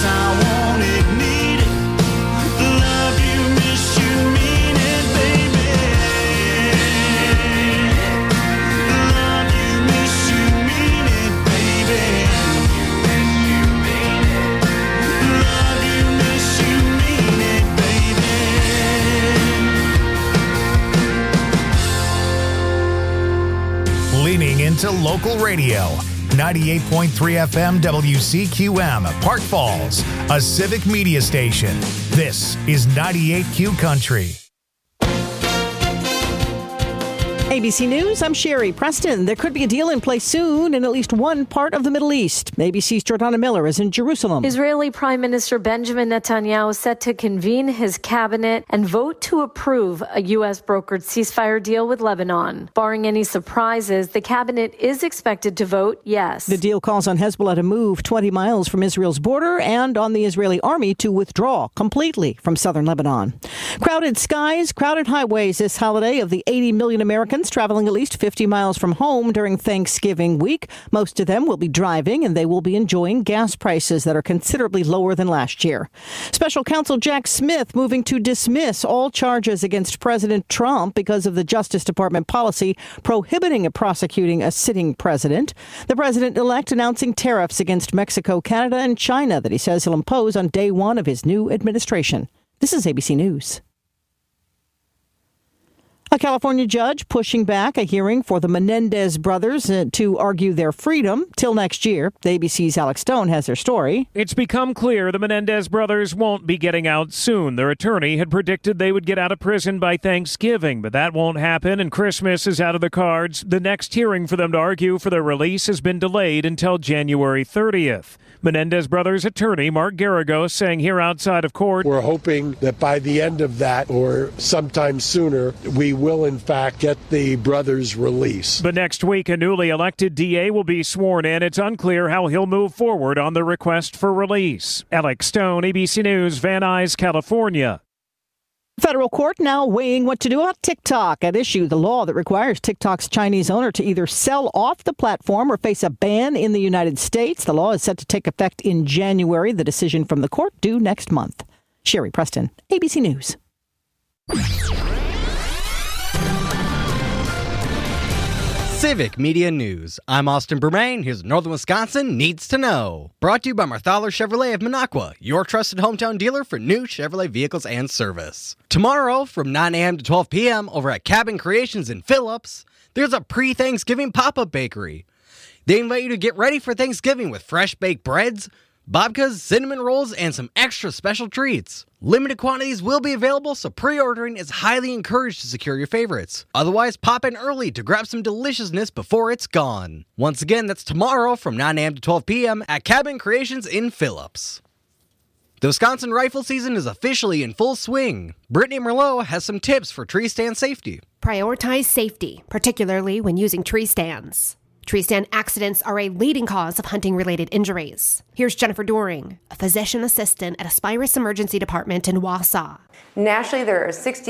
I want it, need it. Love you, miss you, mean it, baby. Love you, miss you, mean it, baby. Love you, miss you, mean it, baby. Leaning into local radio. 98.3 FM WCQM, Park Falls, a civic media station. This is 98Q Country. ABC News, I'm Sherry Preston. There could be a deal in place soon in at least one part of the Middle East. ABC's Jordana Miller is in Jerusalem. Israeli Prime Minister Benjamin Netanyahu is set to convene his cabinet and vote to approve a U.S. brokered ceasefire deal with Lebanon. Barring any surprises, the cabinet is expected to vote yes. The deal calls on Hezbollah to move 20 miles from Israel's border and on the Israeli army to withdraw completely from southern Lebanon. Crowded skies, crowded highways this holiday of the 80 million Americans traveling at least 50 miles from home during Thanksgiving week. Most of them will be driving, and they will be enjoying gas prices that are considerably lower than last year. Special counsel Jack Smith moving to dismiss all charges against President Trump because of the Justice Department policy prohibiting prosecuting a sitting president. The president-elect announcing tariffs against Mexico, Canada, and China that he says he'll impose on day one of his new administration. This is ABC News. A California judge pushing back a hearing for the Menendez brothers to argue their freedom till next year. The ABC's Alex Stone has their story. It's become clear the Menendez brothers won't be getting out soon. Their attorney had predicted they would get out of prison by Thanksgiving, but that won't happen, and Christmas is out of the cards. The next hearing for them to argue for their release has been delayed until January 30th. Menendez brothers' attorney, Mark Garagos, saying here outside of court, we're hoping that by the end of that or sometime sooner, we will in fact get the brothers' release. But next week, a newly elected DA will be sworn in. It's unclear how he'll move forward on the request for release. Alex Stone, ABC News, Van Nuys, California. Federal court now weighing what to do about TikTok. At issue, the law that requires TikTok's Chinese owner to either sell off the platform or face a ban in the United States. The law is set to take effect in January. The decision from the court due next month. Sherry Preston, ABC News. Civic Media News. I'm Austin Bermain. Here's Northern Wisconsin Needs to Know. Brought to you by Marthaler Chevrolet of Minocqua, your trusted hometown dealer for new Chevrolet vehicles and service. Tomorrow from 9 a.m. to 12 p.m. over at Cabin Creations in Phillips, there's a pre-Thanksgiving pop-up bakery. They invite you to get ready for Thanksgiving with fresh baked breads, babkas, cinnamon rolls, and some extra special treats. Limited quantities will be available, so pre-ordering is highly encouraged to secure your favorites. Otherwise, pop in early to grab some deliciousness before it's gone. Once again, that's tomorrow from 9 a.m. to 12 p.m. at Cabin Creations in Phillips. The Wisconsin rifle season is officially in full swing. Brittany Merlot has some tips for tree stand safety. Prioritize safety, particularly when using tree stands. Tree stand accidents are a leading cause of hunting-related injuries. Here's Jennifer Doring, a physician assistant at Aspirus Emergency Department in Wausau. Nationally, there are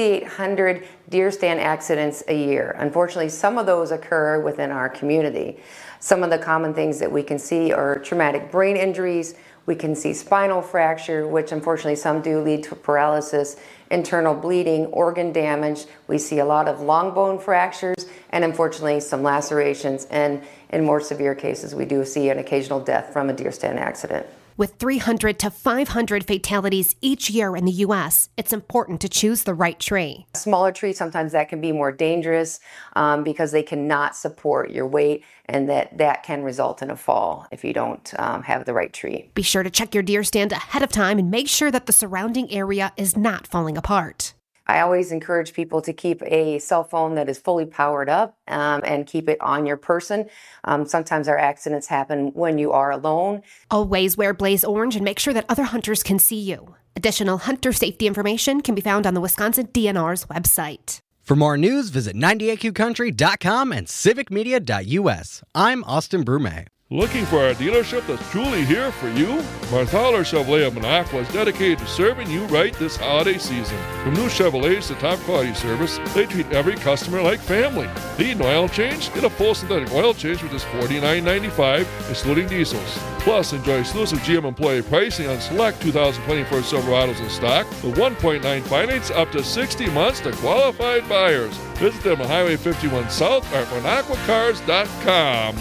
6,800 deer stand accidents a year. Unfortunately, some of those occur within our community. Some of the common things that we can see are traumatic brain injuries. We can see spinal fracture, which unfortunately some do lead to paralysis, internal bleeding, organ damage. We see a lot of long bone fractures and unfortunately some lacerations. And in more severe cases, we do see an occasional death from a deer stand accident. With 300 to 500 fatalities each year in the U.S., it's important to choose the right tree. Smaller trees, sometimes that can be more dangerous because they cannot support your weight, and that can result in a fall if you don't have the right tree. Be sure to check your deer stand ahead of time and make sure that the surrounding area is not falling apart. I always encourage people to keep a cell phone that is fully powered up and keep it on your person. Sometimes our accidents happen when you are alone. Always wear Blaze Orange and make sure that other hunters can see you. Additional hunter safety information can be found on the Wisconsin DNR's website. For more news, visit 98qcountry.com and civicmedia.us. I'm Austin Brume. Looking for a dealership that's truly here for you? Marthaler Chevrolet of Minocqua is dedicated to serving you right this holiday season. From new Chevrolets to top quality service, they treat every customer like family. Need an oil change? Get a full synthetic oil change for just $49.95, excluding diesels. Plus, enjoy exclusive GM employee pricing on select 2024 Silverados in stock with 1.9 finance up to 60 months to qualified buyers. Visit them on Highway 51 South or at MonacoCars.com.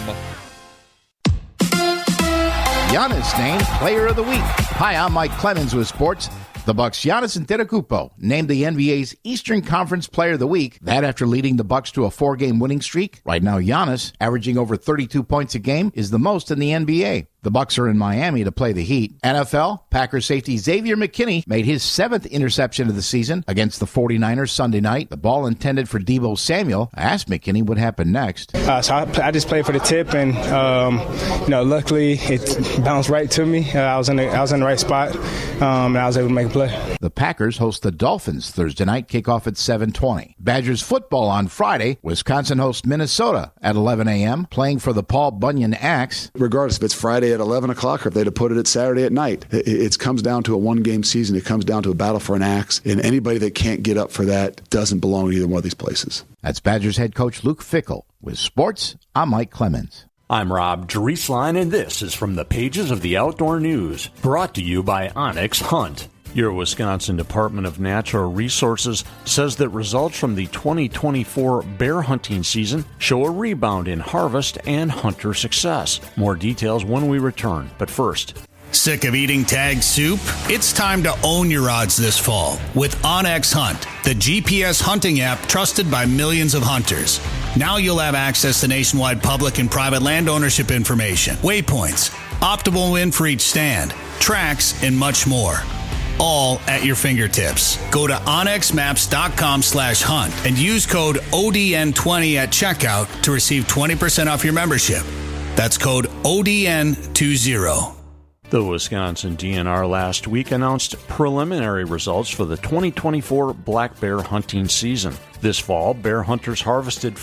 Giannis named Player of the Week. Hi, I'm Mike Clemens with sports. The Bucks' Giannis Antetokounmpo named the NBA's Eastern Conference Player of the Week. That after leading the Bucks to a 4-game winning streak. Right now, Giannis, averaging over 32 points a game, is the most in the NBA. The Bucks are in Miami to play the Heat. NFL, Packers safety Xavier McKinney made his 7th interception of the season against the 49ers Sunday night. The ball intended for Deebo Samuel. I asked McKinney what happened next. So I just played for the tip, and luckily it bounced right to me. I was in the right spot, and I was able to make a play. The Packers host the Dolphins Thursday night, kickoff at 7:20. Badgers football on Friday. Wisconsin hosts Minnesota at 11 a.m., playing for the Paul Bunyan Axe. Regardless if it's Friday at 11 o'clock or if they'd have put it at Saturday at night, it comes down to a one-game season. It comes down to a battle for an axe, and anybody that can't get up for that doesn't belong to either one of these places. That's Badgers head coach Luke Fickell. With sports, I'm Mike Clemens. I'm Rob Drieslein, and this is from the pages of the Outdoor News, brought to you by Onyx Hunt. Your Wisconsin Department of Natural Resources says that results from the 2024 bear hunting season show a rebound in harvest and hunter success. More details when we return, but first. Sick of eating tagged soup? It's time to own your odds this fall with OnX Hunt, the GPS hunting app trusted by millions of hunters. Now you'll have access to nationwide public and private land ownership information, waypoints, optimal wind for each stand, tracks, and much more. All at your fingertips. Go to onxmaps.com/hunt and use code ODN20 at checkout to receive 20% off your membership. That's code ODN20. The Wisconsin DNR last week announced preliminary results for the 2024 black bear hunting season. This fall, bear hunters harvested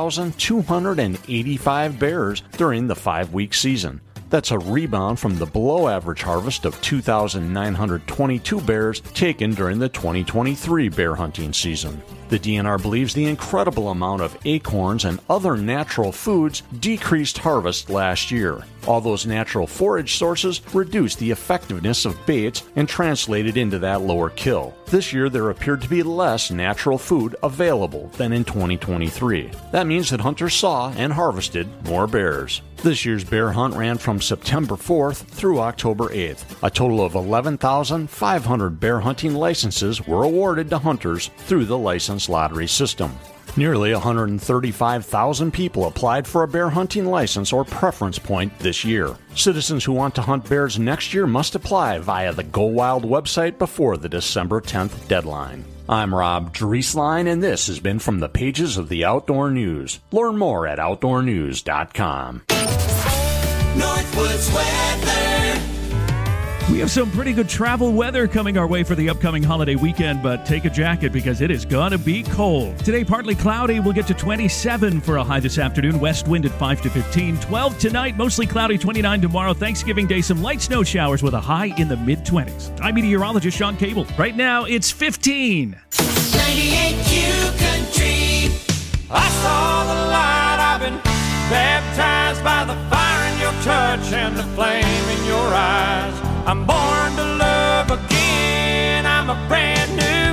4,285 bears during the 5-week season. That's a rebound from the below-average harvest of 2,922 bears taken during the 2023 bear hunting season. The DNR believes the incredible amount of acorns and other natural foods decreased harvest last year. All those natural forage sources reduced the effectiveness of baits and translated into that lower kill. This year, there appeared to be less natural food available than in 2023. That means that hunters saw and harvested more bears. This year's bear hunt ran from September 4th through October 8th. A total of 11,500 bear hunting licenses were awarded to hunters through the license lottery system. Nearly 135,000 people applied for a bear hunting license or preference point this year. Citizens who want to hunt bears next year must apply via the Go Wild website before the December 10th deadline. I'm Rob Drieslein, and this has been from the pages of the Outdoor News. Learn more at OutdoorNews.com. Northwoods weather. We have some pretty good travel weather coming our way for the upcoming holiday weekend, but take a jacket because it is going to be cold. Today, partly cloudy. We'll get to 27 for a high this afternoon. West wind at 5 to 15. 12 tonight, mostly cloudy. 29 tomorrow. Thanksgiving Day, some light snow showers with a high in the mid-20s. I'm meteorologist Sean Cable. Right now, it's 15. 98Q Country. I saw the light. I've been baptized by the fire in your touch and the flame in your eyes. I'm born to love again. I'm a brand new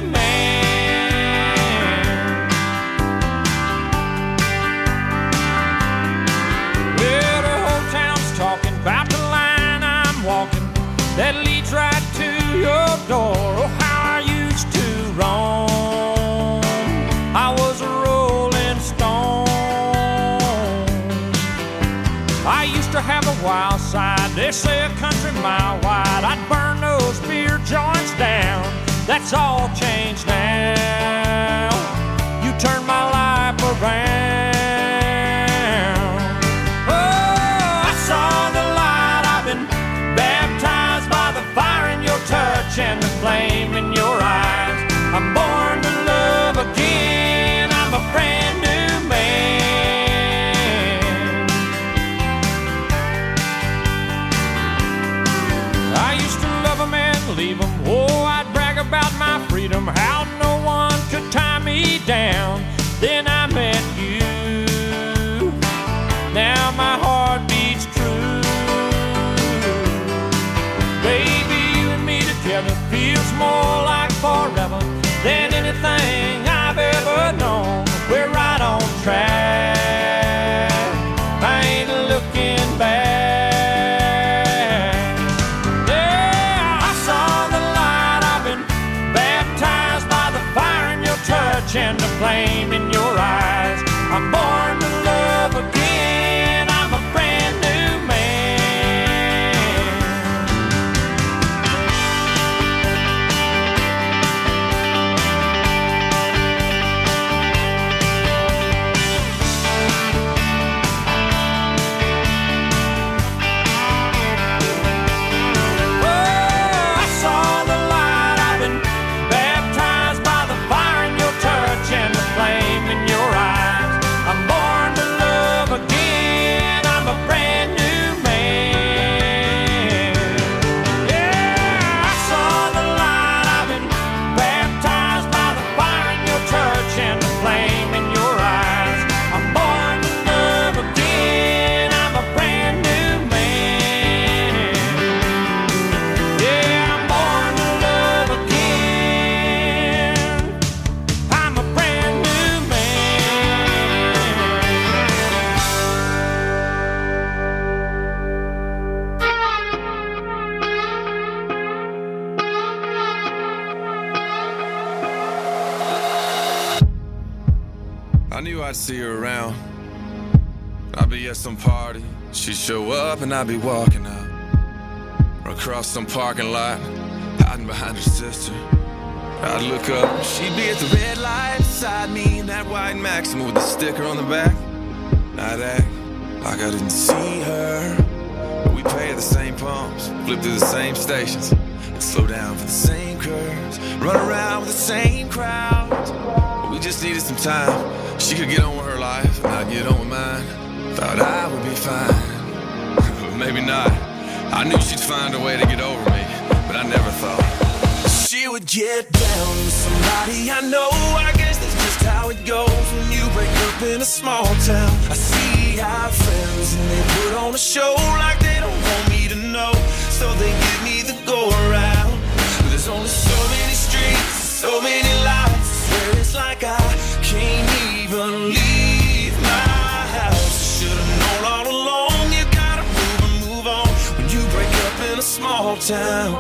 man. Well, the whole town's talking about the line I'm walking that leads right to your door. Oh, how I used to roam. I was a rolling stone. I used to have a wild side. They say a country mile wide. I'd burn those beer joints down. That's all changed now. You turned my life around. Oh, I saw the light. I've been baptized by the fire in your touch and the flame in your eyes. I'm born to love again. I'm a brand new man. I used to love them and leave them. Oh, I'd brag about my freedom, how no one could tie me down. Then I met you. Now my heart beats true. church and the flame in your eyes. I'm born to love again. I'm a brand new man. Oh, I saw the light. I've been baptized by the fire in your touch and the flame in your eyes. I'm born to love again. I'm a brand new man. Yeah, I saw the light. I've been baptized by the fire in your touch and the flame in your eyes. I'm born to love again. I'm a brand new man. Yeah, I'm born to love again. I'm a brand new man. I knew I'd see her around. I'd be at some party, she'd show up and I'd be walking out. Or across some parking lot, hiding behind her sister. I'd look up, she'd be at the red light beside me in that white Maxima with the sticker on the back. I'd act like I didn't see her. But we pay at the same pumps, flip through the same stations, and slow down for the same curves, run around with the same crowds. But we just needed some time. She could get on with her life, and I'd get on with mine. Thought I would be fine, but maybe not. I knew she'd find a way to get over me, but I never thought she would get down with somebody I know. I guess that's just how it goes when you break up in a small town. I see our friends and they put on a show like they don't want me to know, so they give me the go around. But there's only so many streets, so many lights. I swear it's like I can't even leave my house. Should've known all along you gotta move on when you break up in a small town.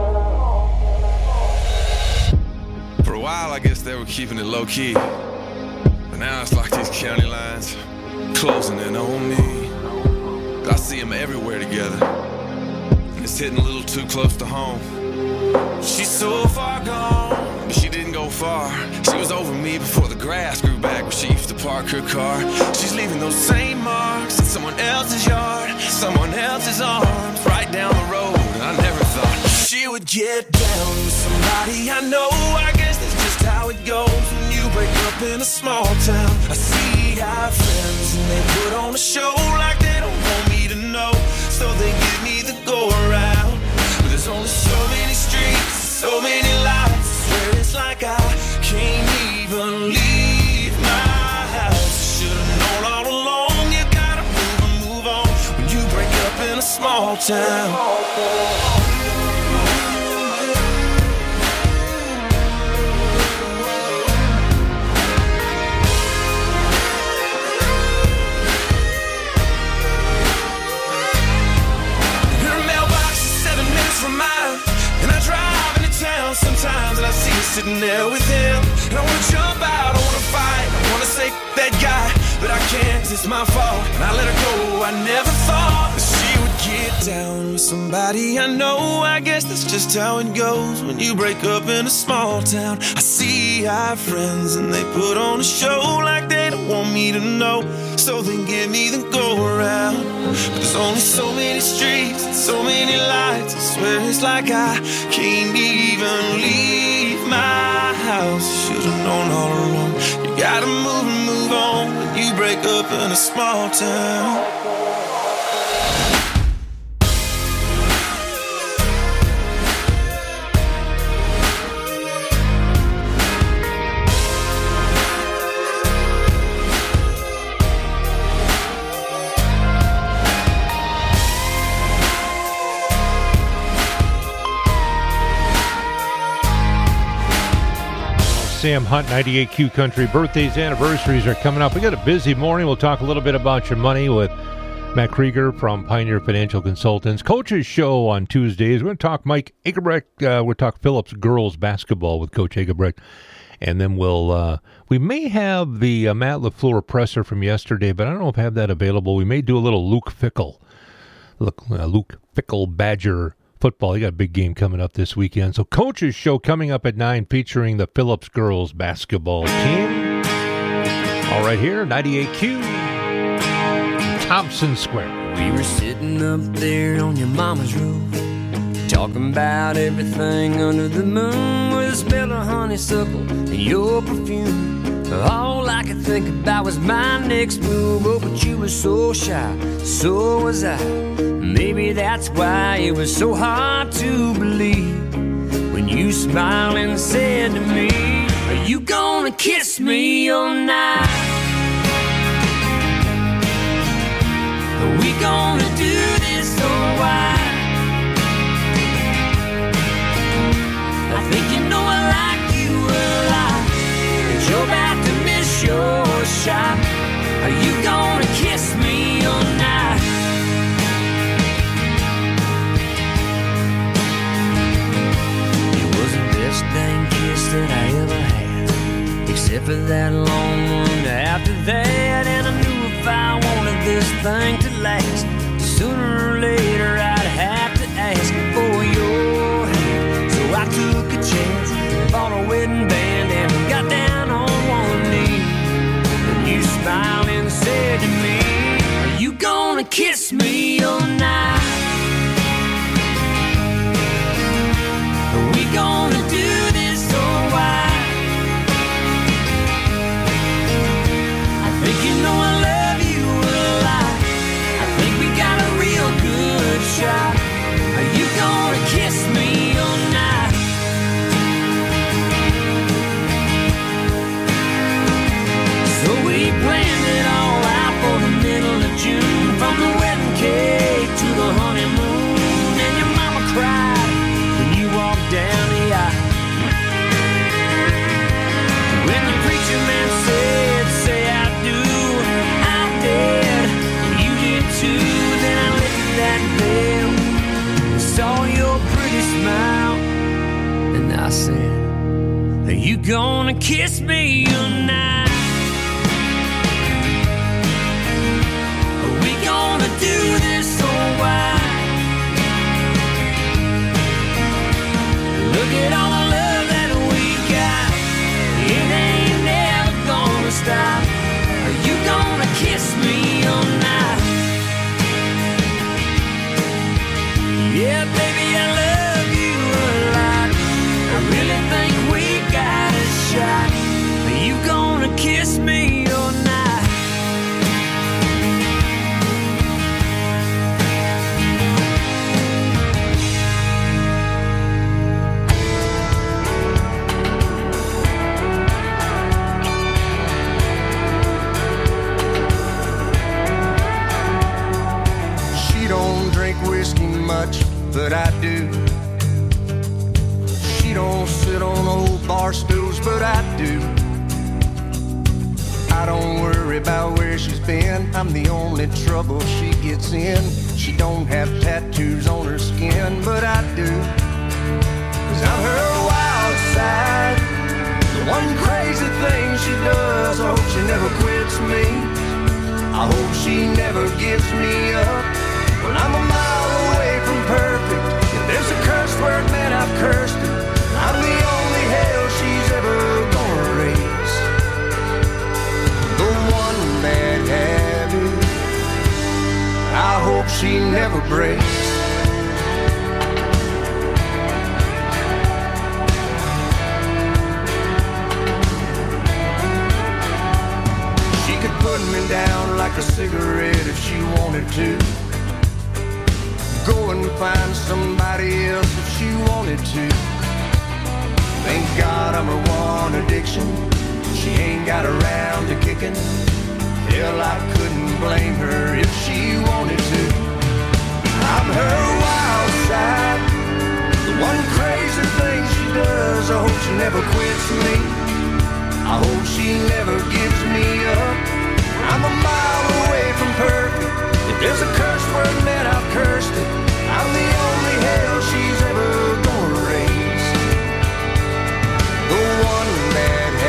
For a while I guess they were keeping it low key, but now it's like these county lines closing in on me. I see them everywhere together, and it's hitting a little too close to home. She's so far gone, but she didn't go far. She was over me before the grass grew back where she used to park her car. She's leaving those same marks in someone else's yard, someone else's arms, right down the road. And I never thought she would get down with somebody I know. I guess that's just how it goes when you break up in a small town. I see our friends and they put on a show like they don't want me to know, so they give me the go around. But there's only so many streets, so many lights. I swear it's like I can't even leave my house. Should've known all along you gotta move on when you break up in a small town. From mine, and I drive into town sometimes, and I see her sitting there with him, and I wanna jump out, I wanna fight, I wanna say that guy, but I can't, 'cause it's my fault, and I let her go. I never thought that she would get down with somebody I know. I guess that's just how it goes when you break up in a small town. I see our friends and they put on a show like they don't want me to know, so they give me the go around. But there's only so many streets and so many lights. I swear it's like I can't even leave my house. Should've known all along you gotta move on when you break up in a small town. Sam Hunt, 98Q Country. Birthdays, anniversaries are coming up. We got a busy morning. We'll talk a little bit about your money with Matt Krieger from Pioneer Financial Consultants. Coach's show on Tuesdays. We're going to talk Mike Egebrecht. We'll talk Phillips girls basketball with Coach Egebrecht. And then we may have the Matt LaFleur presser from yesterday, but I don't know if I have that available. We may do a little Luke Fickell Badger football. You got a big game coming up this weekend. So Coach's Show coming up at 9 featuring the Phillips girls basketball team. All right here, 98Q, Thompson Square. We were sitting up there on your mama's roof, talking about everything under the moon, with the smell of honeysuckle and your perfume. All I could think about was my next move. Oh, but you were so shy, so was I. Maybe that's why it was so hard to believe when you smiled and said to me, are you gonna kiss me all night? Are we gonna do this or why? I think you know I like you a lot, but you're about to miss your shot. Are you gonna kiss me all night? It was the best dang kiss that I ever had, except for that long one after that. And I knew if I wanted this thing to last, sooner or later I'd have to ask for your hand. So I took a chance, bought a wedding band, and got down on one knee. And you smiled and said to me, are you gonna kiss me all night? Are we gonna do this or why? I think you know I love you a lot. I think we got a real good shot. Are you gonna kiss me all night? So we planned it all out for the middle of June, from the wedding cake to the honeymoon. And your mama cried when you walked down the aisle. When the preacher man said, say I do, I did, you did too. Then I lifted that veil, saw your pretty smile, and I said, are you gonna kiss me tonight? Are we gonna do this or why? Look at all the love that we got, it ain't never gonna stop. Are you gonna kiss me all night? Yeah, baby, I love you a lot. I really think we got a shot. Are you gonna kiss me all night? She don't drink whiskey much, but I do. She don't sit on old bar stools, but I do. I don't worry about where she's been, I'm the only trouble she gets in. She don't have tattoos on her skin, but I do. 'Cause I'm her wild side, the one crazy thing she does. I hope she never quits me, I hope she never gives me up. Well, I'm a mile away from perfect. If there's a curse word, man, I've cursed it. I'm the only hell she's ever gonna raise. The one bad habit I hope she never breaks. She could put me down like a cigarette if she wanted to. Go and find somebody else if she wanted to. Thank God I'm her one addiction. She ain't got around to kicking. Hell, I couldn't blame her if she wanted to. I'm her wild side, the one crazy thing she does. I hope she never quits me, I hope she never gives me up. I'm a mile away from perfect. If there's a curse word, man, I've cursed it. I'm the only hell she's ever gonna raise. The one bad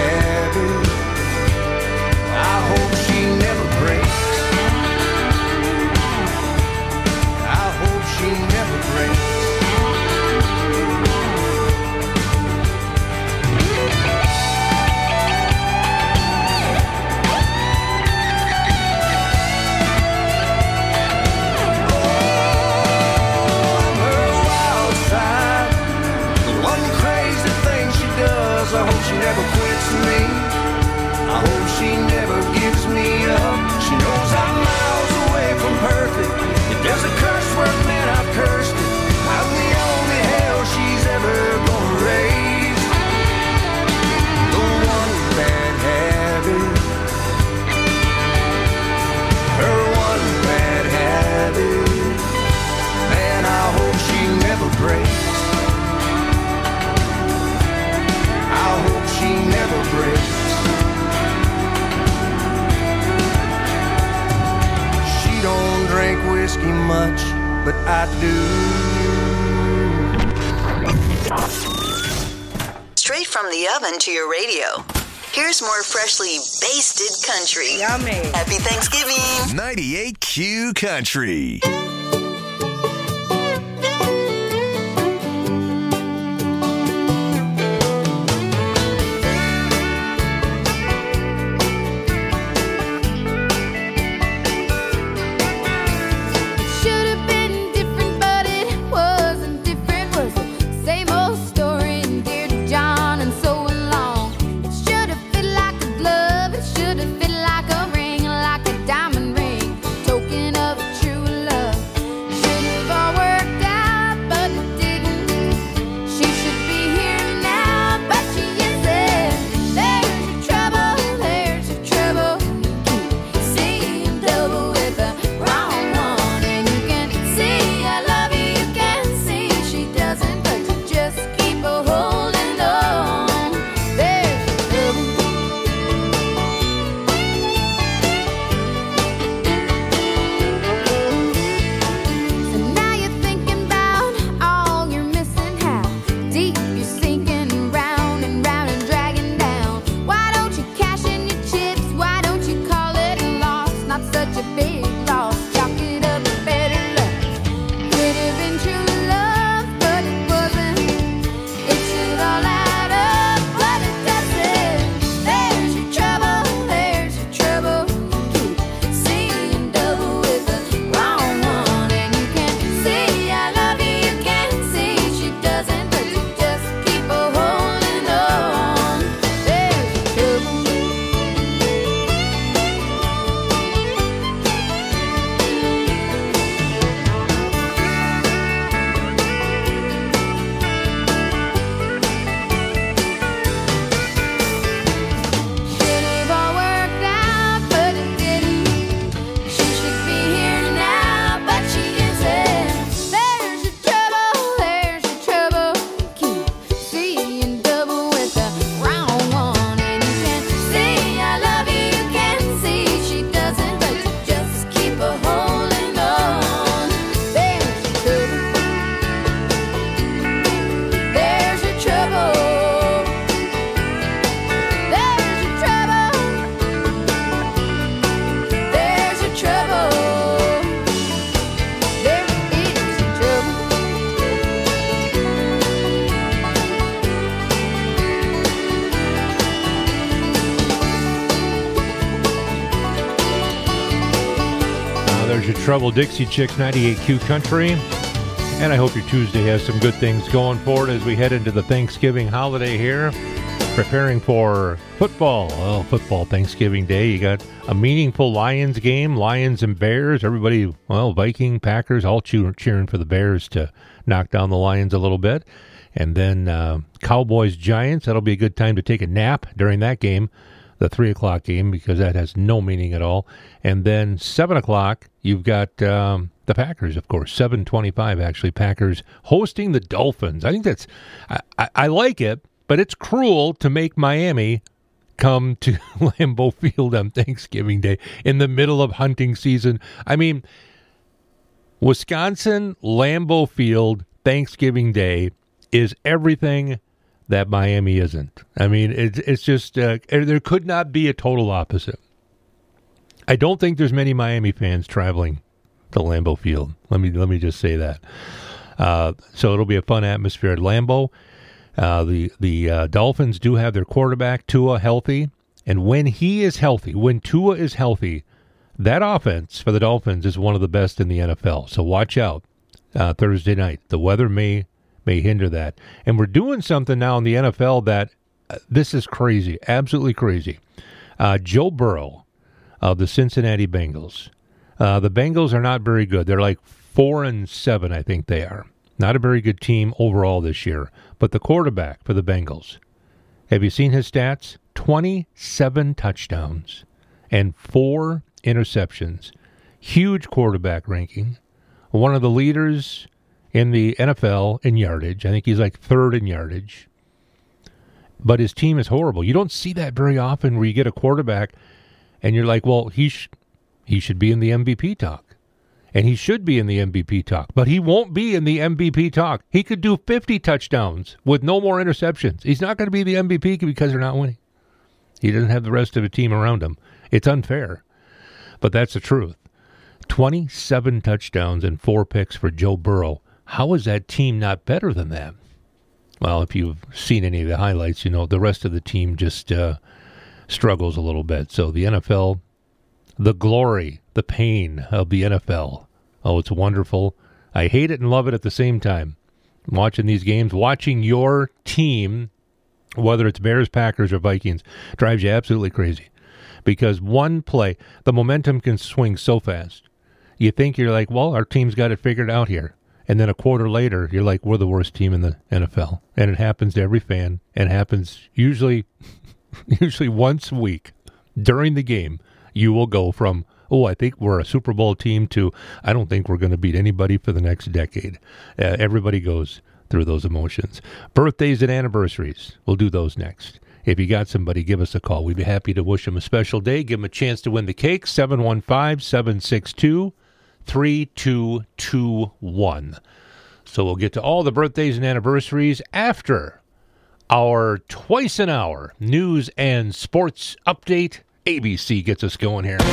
I do. Straight from the oven to your radio. Here's more freshly basted country. Yummy. Happy Thanksgiving. 98Q Country. Trouble, Dixie Chicks, 98Q Country. And I hope your Tuesday has some good things going for it as we head into the Thanksgiving holiday here. Preparing for football. Well, football, Thanksgiving Day. You got a meaningful Lions game, Lions and Bears. Everybody, well, Viking, Packers, all cheering for the Bears to knock down the Lions a little bit. And then Cowboys, Giants. That'll be a good time to take a nap during that game, the 3 o'clock game, because that has no meaning at all. And then 7 o'clock, you've got the Packers, of course, 7:25 actually. Packers hosting the Dolphins. I think that's, I like it, but it's cruel to make Miami come to Lambeau Field on Thanksgiving Day in the middle of hunting season. I mean, Wisconsin, Lambeau Field, Thanksgiving Day is everything that Miami isn't. I mean, it's just, there could not be a total opposite. I don't think there's many Miami fans traveling to Lambeau Field. Let me just say that. So it'll be a fun atmosphere at Lambeau. The Dolphins do have their quarterback, Tua, healthy. And when he is healthy, when Tua is healthy, that offense for the Dolphins is one of the best in the NFL. So watch out Thursday night. The weather may hinder that. And we're doing something now in the NFL that this is crazy, absolutely crazy. Joe Burrow of the Cincinnati Bengals. The Bengals are not very good. They're like 4-7, I think they are. Not a very good team overall this year. But the quarterback for the Bengals, have you seen his stats? 27 touchdowns and 4 interceptions. Huge quarterback ranking. One of the leaders in the NFL in yardage. I think he's like third in yardage. But his team is horrible. You don't see that very often where you get a quarterback and you're like, well, he should be in the MVP talk. And he should be in the MVP talk, but he won't be in the MVP talk. He could do 50 touchdowns with no more interceptions. He's not going to be the MVP because they're not winning. He doesn't have the rest of the team around him. It's unfair, but that's the truth. 27 touchdowns and 4 picks for Joe Burrow. How is that team not better than that? Well, if you've seen any of the highlights, you know the rest of the team just struggles a little bit. So the NFL, the glory, the pain of the NFL. Oh, it's wonderful. I hate it and love it at the same time. Watching these games, watching your team, whether it's Bears, Packers, or Vikings, drives you absolutely crazy. Because one play, the momentum can swing so fast. You think you're like, well, our team's got it figured out here. And then a quarter later, you're like, we're the worst team in the NFL. And it happens to every fan. And it happens usually once a week during the game. You will go from, oh, I think we're a Super Bowl team to, I don't think we're going to beat anybody for the next decade. Everybody goes through those emotions. Birthdays and anniversaries, we'll do those next. If you got somebody, give us a call. We'd be happy to wish them a special day. Give them a chance to win the cake. 715-762-3221. So we'll get to all the birthdays and anniversaries after our twice an hour news and sports update. ABC gets us going here.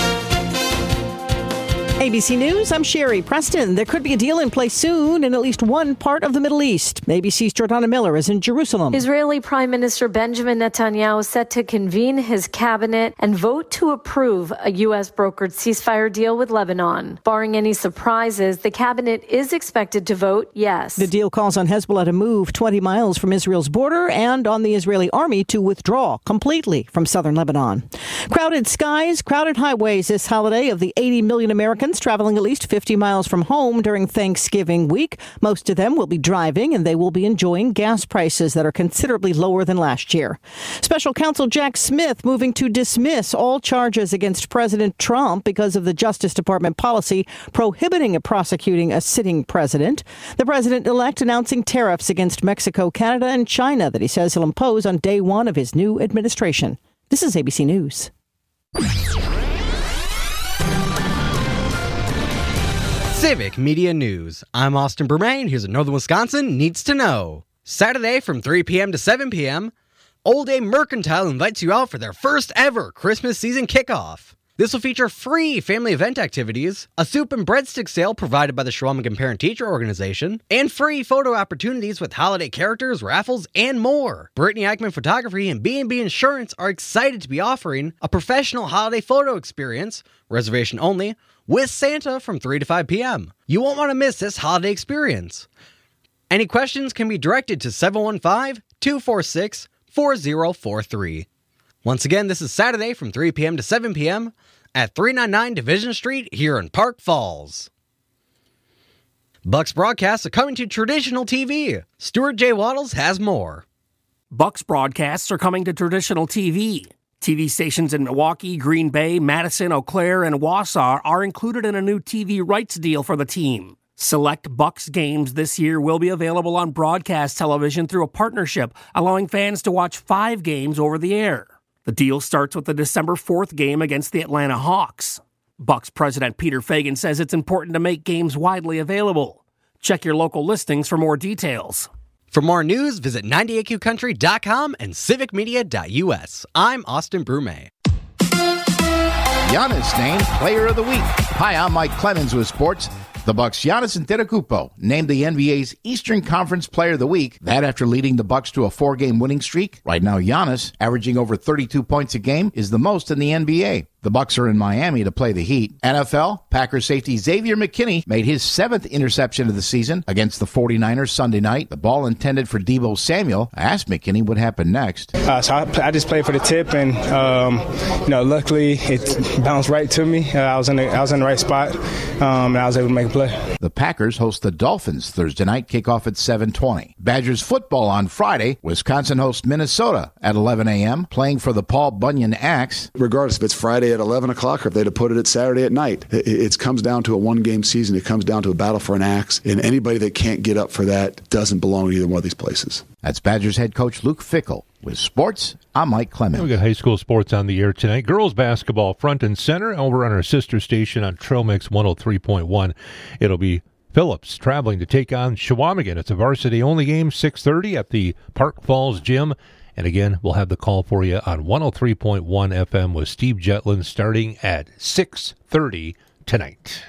ABC News, I'm Sherry Preston. There could be a deal in place soon in at least one part of the Middle East. ABC's Jordana Miller is in Jerusalem. Israeli Prime Minister Benjamin Netanyahu is set to convene his cabinet and vote to approve a U.S. brokered ceasefire deal with Lebanon. Barring any surprises, the cabinet is expected to vote yes. The deal calls on Hezbollah to move 20 miles from Israel's border and on the Israeli army to withdraw completely from southern Lebanon. Crowded skies, crowded highways this holiday of the 80 million Americans traveling at least 50 miles from home during Thanksgiving week. Most of them will be driving, and they will be enjoying gas prices that are considerably lower than last year. Special counsel Jack Smith moving to dismiss all charges against President Trump because of the Justice Department policy prohibiting prosecuting a sitting president. The president-elect announcing tariffs against Mexico, Canada, and China that he says he'll impose on day one of his new administration. This is ABC News. Civic Media News. I'm Austin Bermain. Here's what Northern Wisconsin needs to know. Saturday from 3 p.m. to 7 p.m., Old Day Mercantile invites you out for their first ever Christmas season kickoff. This will feature free family event activities, a soup and breadstick sale provided by the Schwalmingen Parent-Teacher Organization, and free photo opportunities with holiday characters, raffles, and more. Brittany Eichmann Photography and B&B Insurance are excited to be offering a professional holiday photo experience, reservation only, with Santa from 3 to 5 p.m. You won't want to miss this holiday experience. Any questions can be directed to 715-246-4043. Once again, this is Saturday from 3 p.m. to 7 p.m. at 399 Division Street here in Park Falls. Bucks broadcasts are coming to traditional TV. Stuart J. Waddles has more. Bucks broadcasts are coming to traditional TV. TV stations in Milwaukee, Green Bay, Madison, Eau Claire, and Wausau are included in a new TV rights deal for the team. Select Bucks games this year will be available on broadcast television through a partnership, allowing fans to watch 5 games over the air. The deal starts with the December 4th game against the Atlanta Hawks. Bucks president Peter Fagan says it's important to make games widely available. Check your local listings for more details. For more news, visit 98qcountry.com and civicmedia.us. I'm Austin Brume. Giannis named Player of the Week. Hi, I'm Mike Clemens with sports. The Bucks' Giannis Antetokounmpo named the NBA's Eastern Conference Player of the Week. That after leading the Bucks to a 4-game winning streak. Right now, Giannis, averaging over 32 points a game, is the most in the NBA. The Bucks are in Miami to play the Heat. NFL, Packers safety Xavier McKinney made his 7th interception of the season against the 49ers Sunday night. The ball intended for Deebo Samuel. I asked McKinney what happened next. So I just played for the tip, and luckily it bounced right to me. I was in the right spot, and I was able to make a play. The Packers host the Dolphins Thursday night, kickoff at 7:20. Badgers football on Friday. Wisconsin hosts Minnesota at 11 a.m., playing for the Paul Bunyan Axe. Regardless if it's Friday at 11 o'clock or if they'd have put it at Saturday at night. It comes down to a one-game season. It comes down to a battle for an axe. And anybody that can't get up for that doesn't belong to either one of these places. That's Badgers head coach Luke Fickell. With sports, I'm Mike Clemens. We got high school sports on the air tonight. Girls basketball front and center over on our sister station on Trail Mix 103.1. It'll be Phillips traveling to take on Shawamigan. It's a varsity-only game, 6:30 at the Park Falls Gym. And again, we'll have the call for you on 103.1 FM with Steve Jetland starting at 6:30 tonight.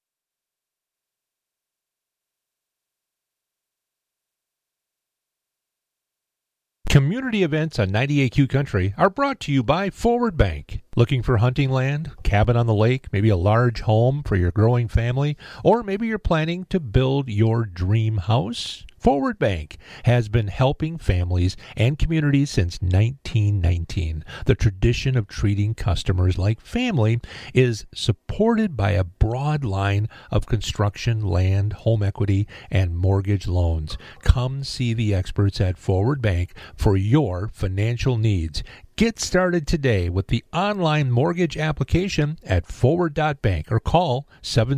Community events on 98Q Country are brought to you by Forward Bank. Looking for hunting land, cabin on the lake, maybe a large home for your growing family, or maybe you're planning to build your dream house? Forward Bank has been helping families and communities since 1919. The tradition of treating customers like family is supported by a broad line of construction, land, home equity, and mortgage loans. Come see the experts at Forward Bank for your financial needs. Get started today with the online mortgage application at forward.bank or call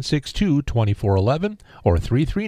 762-2411 or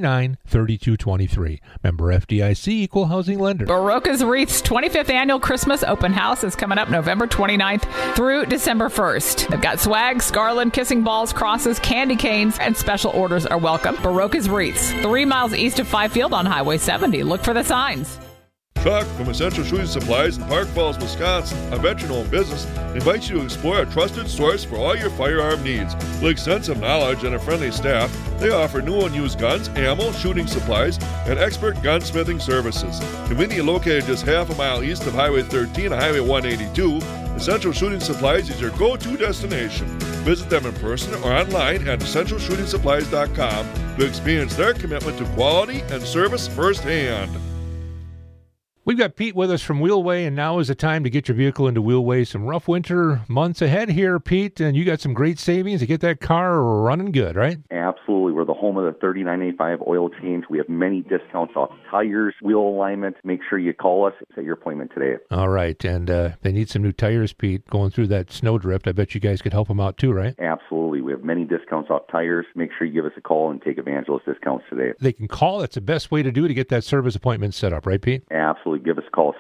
339-3223. Member FDIC, Equal Housing Lender. Barocas Wreath's 25th Annual Christmas Open House is coming up November 29th through December 1st. They've got swag, garland, kissing balls, crosses, candy canes, and special orders are welcome. Barocas Wreaths, 3 miles east of Fifield on Highway 70. Look for the signs. Chuck from Essential Shooting Supplies in Park Falls, Wisconsin, a veteran-owned business, invites you to explore a trusted source for all your firearm needs. With extensive knowledge and a friendly staff, they offer new and used guns, ammo, shooting supplies, and expert gunsmithing services. Conveniently located just half a mile east of Highway 13 and Highway 182, Essential Shooting Supplies is your go-to destination. Visit them in person or online at essentialshootingsupplies.com to experience their commitment to quality and service firsthand. We've got Pete with us from Wheelway, and now is the time to get your vehicle into Wheelway. Some rough winter months ahead here, Pete, and you got some great savings to get that car running good, right? Absolutely. We're the home of the 3985 oil change. We have many discounts off tires, wheel alignment. Make sure you call us. Set your appointment today. All right, and they need some new tires, Pete, going through that snowdrift. I bet you guys could help them out too, right? Absolutely. We have many discounts off tires. Make sure you give us a call and take advantage of those discounts today. They can call. That's the best way to do it to get that service appointment set up, right, Pete? Absolutely. Give us a call,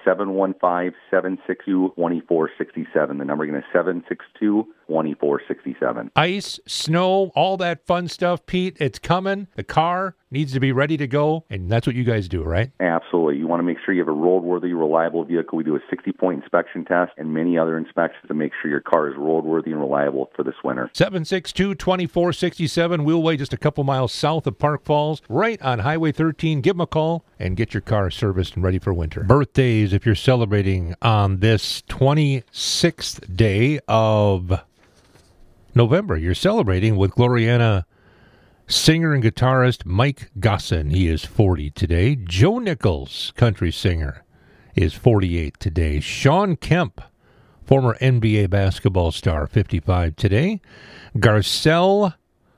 715-762-2467. The number again is 762-2467. Ice, snow, all that fun stuff, Pete. It's coming. The car needs to be ready to go, and that's what you guys do, right? Absolutely. You want to make sure you have a roadworthy, reliable vehicle. We do a 60-point inspection test and many other inspections to make sure your car is roadworthy and reliable for this winter. 762-2467, Wheelway, just a couple miles south of Park Falls, right on Highway 13. Give them a call and get your car serviced and ready for winter. Birthdays, if you're celebrating on this 26th day of November, you're celebrating with Gloriana singer and guitarist Mike Gosson. He is 40 today. Joe Nichols, country singer, is 48 today. Sean Kemp, former NBA basketball star, 55 today. Garcelle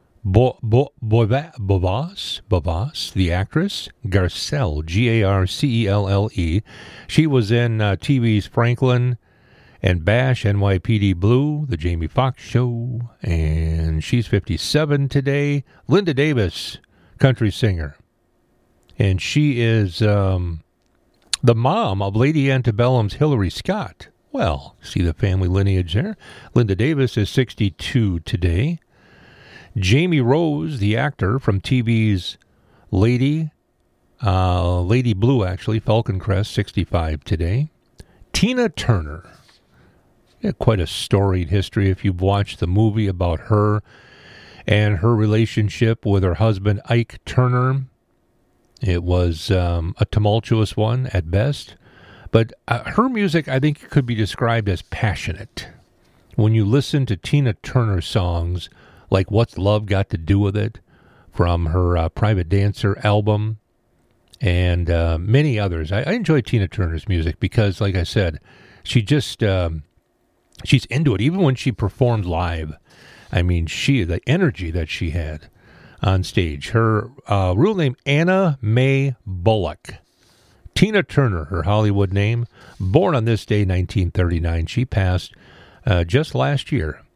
Bovas, the actress, Garcelle, Garcelle. She was in TV's Franklin and Bash, NYPD Blue, The Jamie Foxx Show, and she's 57 today. Linda Davis, country singer, and she is the mom of Lady Antebellum's Hillary Scott. Well, see the family lineage there. Linda Davis is 62 today. Jamie Rose, the actor from TV's Lady Blue, actually, Falcon Crest, 65 today. Tina Turner. Yeah, quite a storied history if you've watched the movie about her and her relationship with her husband, Ike Turner. It was a tumultuous one at best. But her music, I think, could be described as passionate. When you listen to Tina Turner songs, like What's Love Got to Do With It, from her Private Dancer album, and many others. I enjoy Tina Turner's music because, like I said, she just... she's into it, even when she performed live. I mean, the energy that she had on stage. Her real name, Anna Mae Bullock. Tina Turner, her Hollywood name. Born on this day, 1939. She passed just last year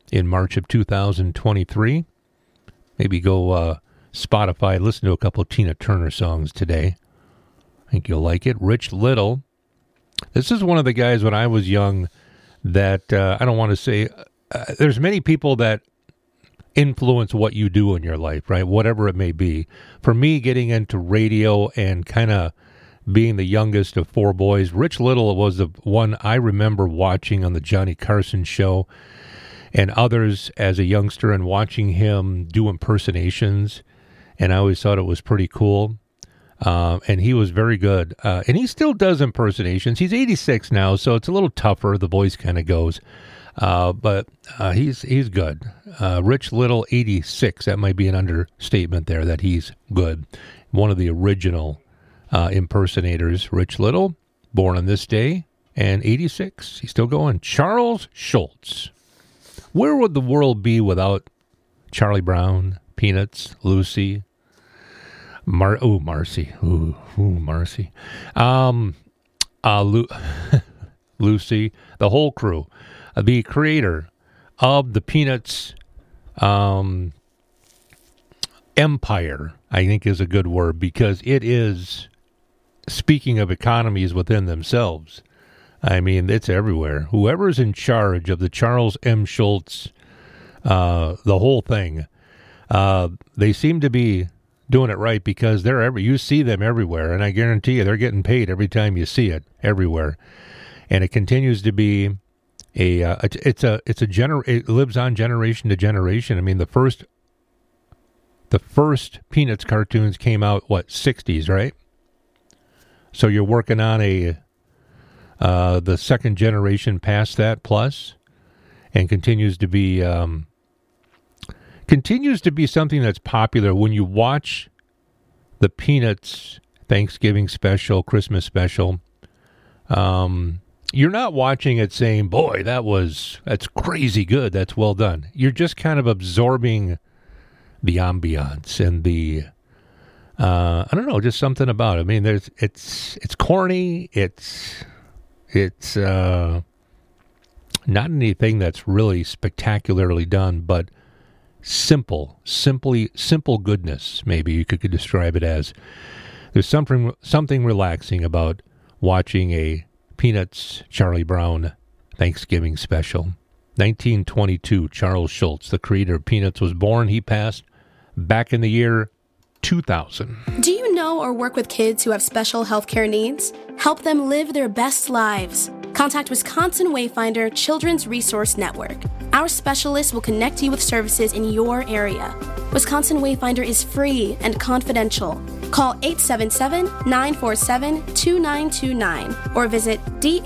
in March of 2023. Maybe go Spotify, listen to a couple of Tina Turner songs today. I think you'll like it. Rich Little. This is one of the guys when I was young that I don't want to say, there's many people that influence what you do in your life, right? Whatever it may be. For me, getting into radio and kind of being the youngest of four boys, Rich Little was the one I remember watching on the Johnny Carson show and others as a youngster and watching him do impersonations. And I always thought it was pretty cool. And he was very good. And he still does impersonations. He's 86 now, so it's a little tougher. The voice kind of goes. But he's good. Rich Little, 86. That might be an understatement there, that he's good. One of the original impersonators, Rich Little, born on this day, and 86. He's still going. Charles Schulz. Where would the world be without Charlie Brown, Peanuts, Lucy, Marcy. Marcy. Lucy, the whole crew. The creator of the Peanuts empire, I think is a good word, because it is, speaking of economies within themselves, I mean, it's everywhere. Whoever's in charge of the Charles M. Schulz, the whole thing, they seem to be doing it right, because they're you see them everywhere, and I guarantee you they're getting paid every time you see it everywhere. And it continues to be it lives on generation to generation. I mean, the first Peanuts cartoons came out 60s, right? So you're working on the second generation past that plus, and continues to be something that's popular. When you watch the Peanuts Thanksgiving special, Christmas special, you're not watching it saying, boy, that's crazy good, that's well done. You're just kind of absorbing the ambiance and the, I don't know, just something about it. I mean, it's corny, it's not anything that's really spectacularly done, but simple goodness, maybe you could describe it as. There's something relaxing about watching a Peanuts Charlie Brown Thanksgiving special. 1922, Charles Schulz, the creator of Peanuts, was born. He passed back in the year 2000. Do you know or work with kids who have special healthcare needs? Help them live their best lives. Contact Wisconsin Wayfinder Children's Resource Network. Our specialists will connect you with services in your area. Wisconsin Wayfinder is free and confidential. Call 877-947-2929 or visit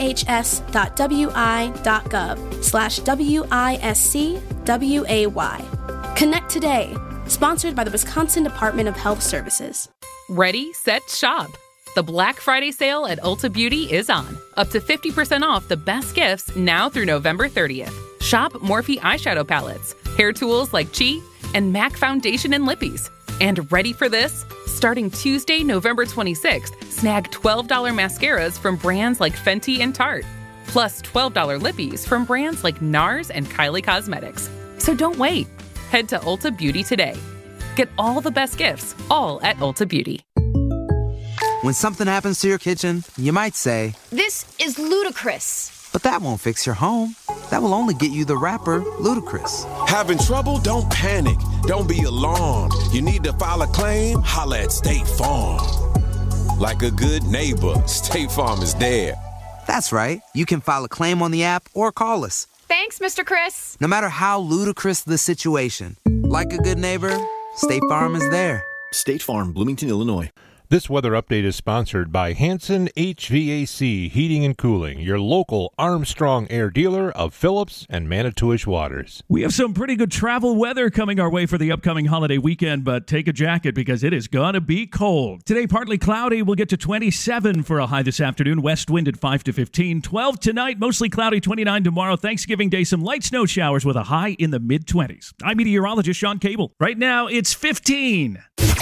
dhs.wi.gov/WISCWAY. Connect today. Sponsored by the Wisconsin Department of Health Services. Ready, set, shop. The Black Friday sale at Ulta Beauty is on. Up to 50% off the best gifts now through November 30th. Shop Morphe eyeshadow palettes, hair tools like Chi, and MAC foundation and lippies. And ready for this? Starting Tuesday, November 26th, snag $12 mascaras from brands like Fenty and Tarte, plus $12 lippies from brands like NARS and Kylie Cosmetics. So don't wait. Head to Ulta Beauty today. Get all the best gifts, all at Ulta Beauty. When something happens to your kitchen, you might say, "This is ludicrous." But that won't fix your home. That will only get you the rapper, Ludacris. Having trouble? Don't panic. Don't be alarmed. You need to file a claim? Holla at State Farm. Like a good neighbor, State Farm is there. That's right. You can file a claim on the app or call us. Thanks, Mr. Chris. No matter how ludicrous the situation, like a good neighbor, State Farm is there. State Farm, Bloomington, Illinois. This weather update is sponsored by Hanson HVAC Heating and Cooling, your local Armstrong Air dealer of Phillips and Manitowish Waters. We have some pretty good travel weather coming our way for the upcoming holiday weekend, but take a jacket because it is going to be cold. Today, partly cloudy. We'll get to 27 for a high this afternoon. West wind at 5 to 15. 12 tonight, mostly cloudy. 29 tomorrow. Thanksgiving Day, some light snow showers with a high in the mid-20s. I'm meteorologist Sean Cable. Right now, it's 15.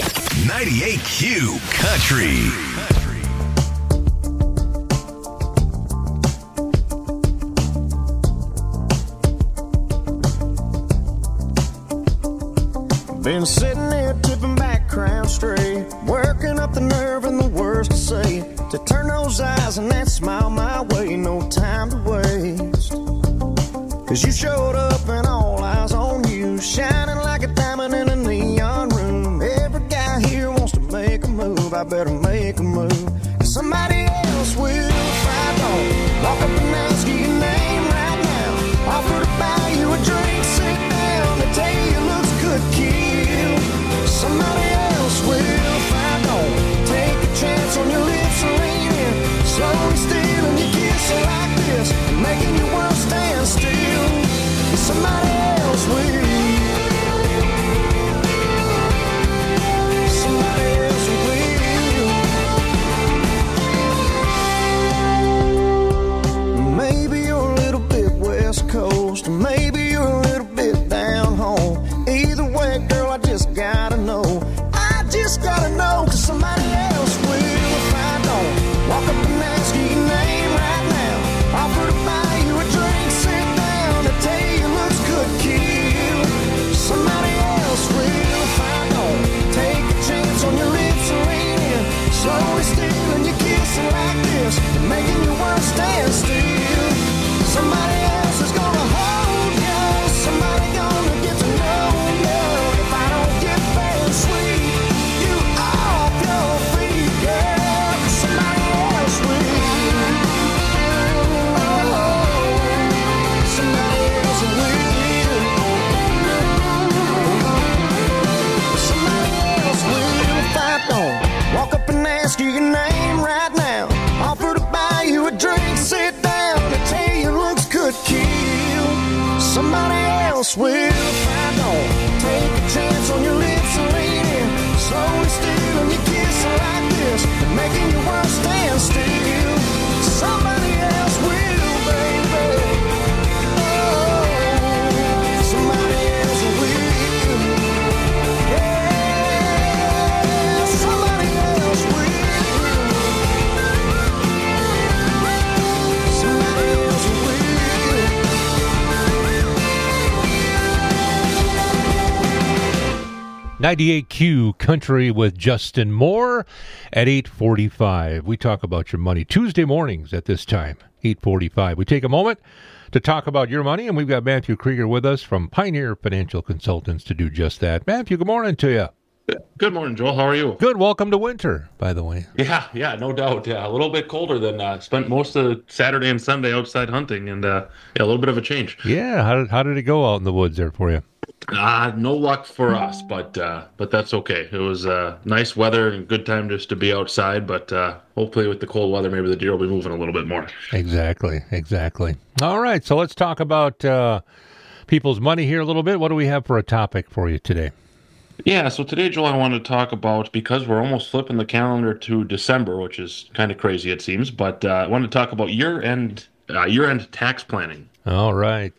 98Q Country. was sitting there tipping back, crown straight, working up the nerve and the words to say, to turn those eyes and that smile my way, no time to waste. Cause you showed up and all eyes on you, shining like a diamond in a neon room. Every guy here wants to make a move, I better make a move. Cause somebody else will if I don't. Walk up and ask you your name right now. Offer to buy you a drink, sit down, they tell you looks good, kill. Somebody else will if I don't. Take a chance on your lips and lean in, slowly stealing your kiss like this, making your world stand still. Somebody else will. Somebody else will. Maybe you're a little bit West Coast, maybe you're a little bit down home. Either way, girl, I just gotta know. I just gotta know, cause somebody else will if I don't. Walk up and ask you your name right now. Offer to buy you a drink, sit down, to tell you looks good, kill. Somebody else will if I don't. Take a chance on your lips and lean in, slowly stealing your kissing like this, making your world stand still. Somebody else is gonna hold you, somebody gonna get to know you. If I don't get fair and sweet, you off your feet, girl. Somebody else will. Somebody else will. Somebody else will if I don't. Walk up and ask you your name right now. Offer to buy you a drink, sit down, and tell you looks good, kill. Somebody else will if I don't. Take a chance on your lips and lean in, slowly stealing your kiss like this, making your world stand still. Somebody else will, baby. Oh, somebody else will. Yeah, somebody else will. Somebody else will. 98Q Country with Justin Moore at 8:45. We talk about your money Tuesday mornings at this time, 8:45. We take a moment to talk about your money, and we've got Matthew Krieger with us from Pioneer Financial Consultants to do just that. Matthew, good morning to you. Good morning, Joel. How are you? Good. Welcome to winter, by the way. Yeah, no doubt. Yeah, a little bit colder than spent most of Saturday and Sunday outside hunting, and a little bit of a change. Yeah, how did it go out in the woods there for you? No luck for us, but that's okay. It was nice weather and good time just to be outside, but hopefully with the cold weather, maybe the deer will be moving a little bit more. Exactly. All right, so let's talk about people's money here a little bit. What do we have for a topic for you today? Yeah, so today, Joel, I want to talk about, because we're almost flipping the calendar to December, which is kind of crazy, it seems, but I want to talk about year-end tax planning. All right.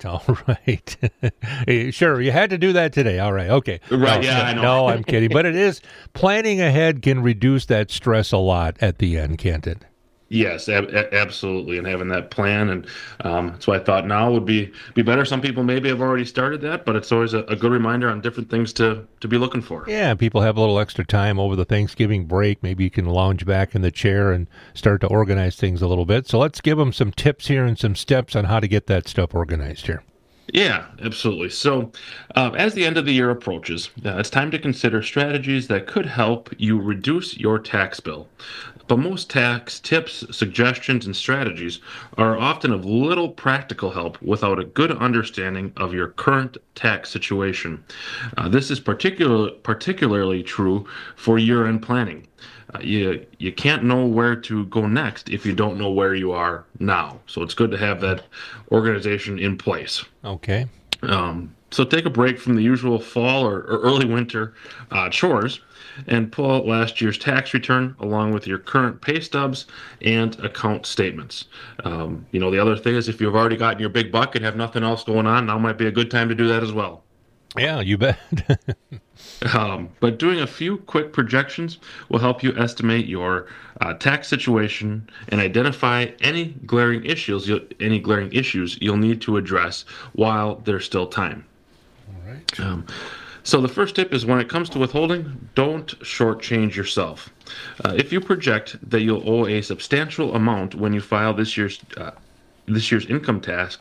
Sure, you had to do that today. All right, okay. Right, I know. No, I'm kidding. But it is, planning ahead can reduce that stress a lot at the end, can't it? Yes, absolutely, and having that plan, and that's why I thought now would be better. Some people maybe have already started that, but it's always a good reminder on different things to be looking for. Yeah, people have a little extra time over the Thanksgiving break. Maybe you can lounge back in the chair and start to organize things a little bit. So let's give them some tips here and some steps on how to get that stuff organized here. Yeah, absolutely. So as the end of the year approaches, it's time to consider strategies that could help you reduce your tax bill. But most tax tips, suggestions, and strategies are often of little practical help without a good understanding of your current tax situation. This is particularly true for year-end planning. You can't know where to go next if you don't know where you are now. So it's good to have that organization in place. Okay. So take a break from the usual fall or early winter chores and pull out last year's tax return along with your current pay stubs and account statements. The other thing is, if you've already gotten your big buck and have nothing else going on, now might be a good time to do that as well. Yeah, you bet. But doing a few quick projections will help you estimate your tax situation and identify any glaring issues you'll need to address while there's still time. All right. So the first tip is when it comes to withholding, don't shortchange yourself. If you project that you'll owe a substantial amount when you file this year's income tax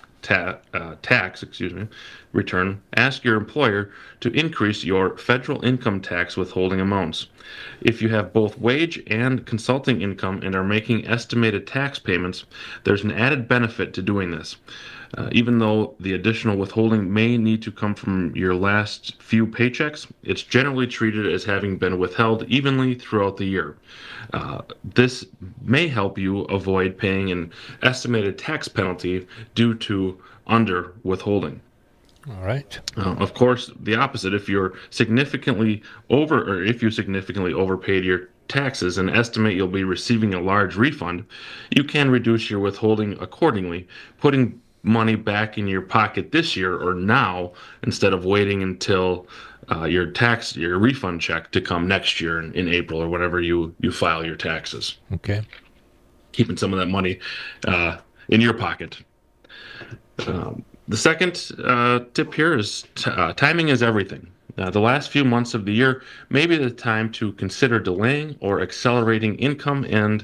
return, ask your employer to increase your federal income tax withholding amounts. If you have both wage and consulting income and are making estimated tax payments, there's an added benefit to doing this. Even though the additional withholding may need to come from your last few paychecks, it's generally treated as having been withheld evenly throughout the year. This may help you avoid paying an estimated tax penalty due to under withholding. All right. Of course, the opposite, if you significantly overpaid your taxes and estimate you'll be receiving a large refund, you can reduce your withholding accordingly, putting money back in your pocket this year or now instead of waiting until your refund check to come next year in April or whenever you file your taxes. Okay. Keeping some of that money in your pocket. The second tip here is timing is everything. The last few months of the year may be the time to consider delaying or accelerating income and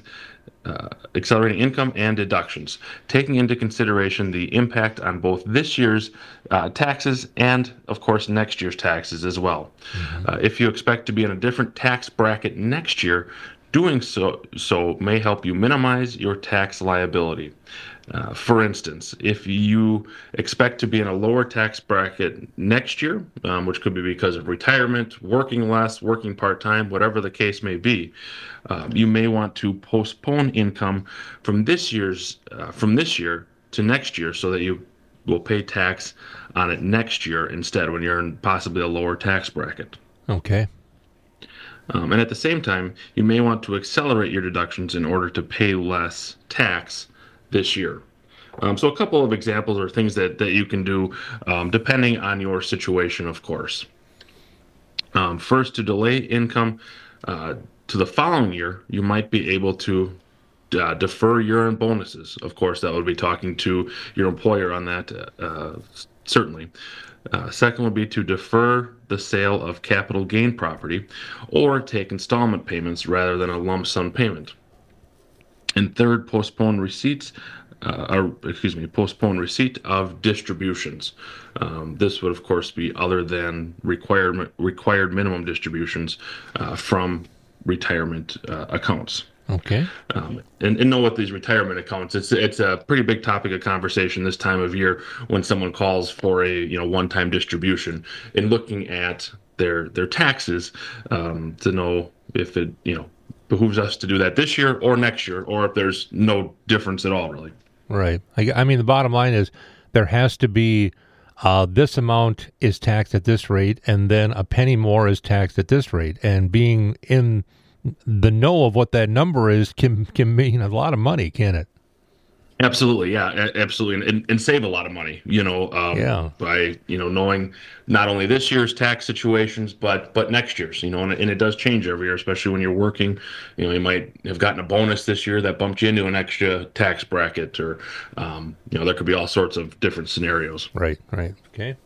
deductions, taking into consideration the impact on both this year's taxes and, of course, next year's taxes as well. If you expect to be in a different tax bracket next year, doing so may help you minimize your tax liability. For instance, if you expect to be in a lower tax bracket next year, which could be because of retirement, working less, working part-time, whatever the case may be, you may want to postpone income from this year to next year so that you will pay tax on it next year instead when you're in possibly a lower tax bracket. Okay. And at the same time, you may want to accelerate your deductions in order to pay less tax this year. So a couple of examples or things that you can do depending on your situation, of course. First, to delay income to the following year, you might be able to defer year-end bonuses. Of course, that would be talking to your employer on that, certainly. Second would be to defer the sale of capital gain property or take installment payments rather than a lump sum payment. And third, postpone receipt of distributions. This would, of course, be other than required minimum distributions from retirement accounts. Okay. And know what these retirement accounts, it's a pretty big topic of conversation this time of year when someone calls for a one-time distribution and looking at their taxes to know if it behooves us to do that this year or next year, or if there's no difference at all, really. Right. I mean, the bottom line is there has to be this amount is taxed at this rate, and then a penny more is taxed at this rate. And being in the know of what that number is can mean a lot of money, can it? Absolutely, yeah, absolutely, and save a lot of money, by knowing not only this year's tax situations, but next year's, and it does change every year, especially when you're working. You might have gotten a bonus this year that bumped you into an extra tax bracket, or there could be all sorts of different scenarios. Right, okay.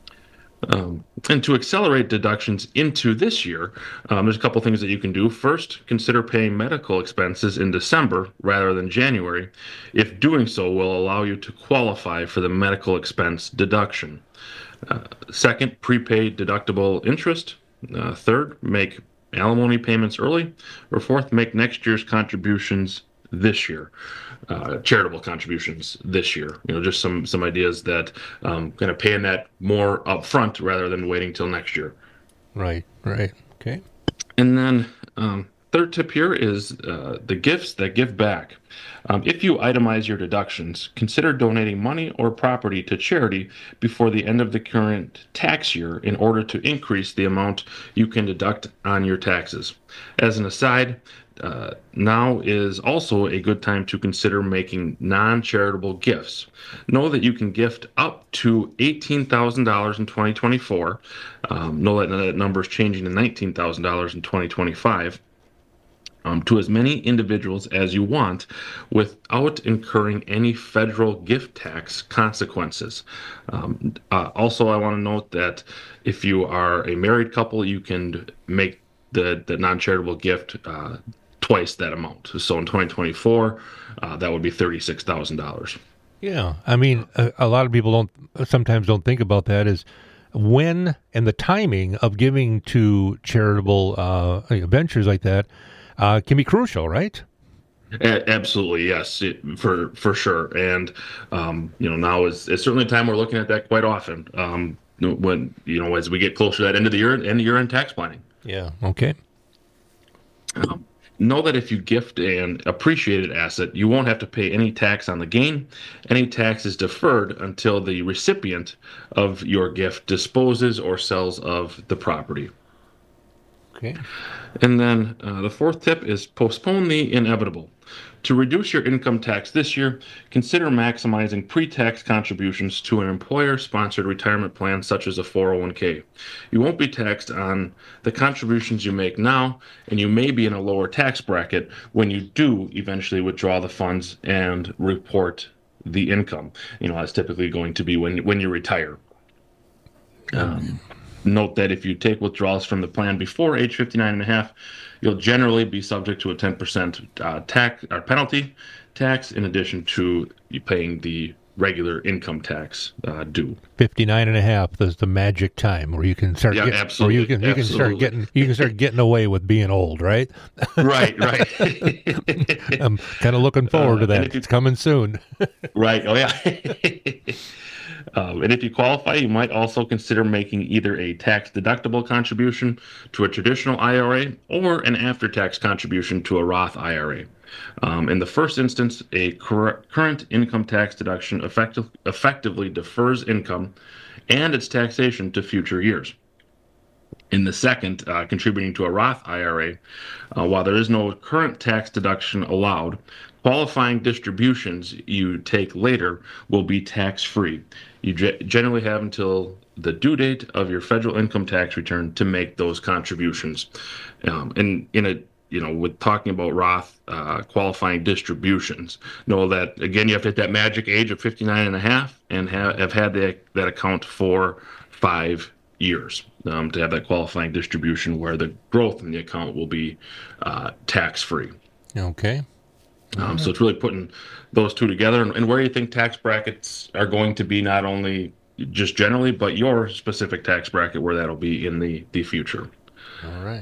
And to accelerate deductions into this year, there's a couple things that you can do. First, consider paying medical expenses in December rather than January, if doing so will allow you to qualify for the medical expense deduction. Second, prepay deductible interest. Third, make alimony payments early. Or fourth, make next year's contributions this year. Charitable contributions this year. Just some ideas that kind of paying that more up front rather than waiting till next year. Right. Okay. And then third tip here is the gifts that give back. If you itemize your deductions, consider donating money or property to charity before the end of the current tax year in order to increase the amount you can deduct on your taxes. As an aside, now is also a good time to consider making non-charitable gifts. Know that you can gift up to $18,000 in 2024. Know that number is changing to $19,000 in 2025. to as many individuals as you want without incurring any federal gift tax consequences. Also, I want to note that if you are a married couple, you can make the non-charitable gift twice that amount. So in 2024, that would be $36,000. Yeah, I mean, a lot of people sometimes don't think about that is when and the timing of giving to charitable ventures like that can be crucial, right? Absolutely, yes, for sure. And now is certainly a time we're looking at that quite often. When as we get closer to that end of the year-end tax planning. Yeah. Okay. Know that if you gift an appreciated asset, you won't have to pay any tax on the gain. Any tax is deferred until the recipient of your gift disposes or sells of the property. Okay. And then the fourth tip is postpone the inevitable. To reduce your income tax this year, consider maximizing pre-tax contributions to an employer-sponsored retirement plan such as a 401k. You won't be taxed on the contributions you make now, and you may be in a lower tax bracket when you do eventually withdraw the funds and report the income. That's typically going to be when you retire. Note that if you take withdrawals from the plan before age 59 and a half, you'll generally be subject to a 10% tax or penalty tax in addition to you paying the regular income tax due. 59 and a half is the magic time where you can start absolutely. You can start getting away with being old, right? Right. I'm kind of looking forward to that. It's coming soon. Right. Oh yeah. And if you qualify, you might also consider making either a tax-deductible contribution to a traditional IRA or an after-tax contribution to a Roth IRA. In the first instance, a current income tax deduction effectively defers income and its taxation to future years. In the second, contributing to a Roth IRA, while there is no current tax deduction allowed, qualifying distributions you take later will be tax-free. You generally have until the due date of your federal income tax return to make those contributions. And with talking about Roth qualifying distributions, know that, again, you have to hit that magic age of 59 and a half and have had that account for 5 years to have that qualifying distribution where the growth in the account will be tax-free. Okay. So it's really putting those two together and where you think tax brackets are going to be, not only just generally, but your specific tax bracket, where that'll be in the future. All right.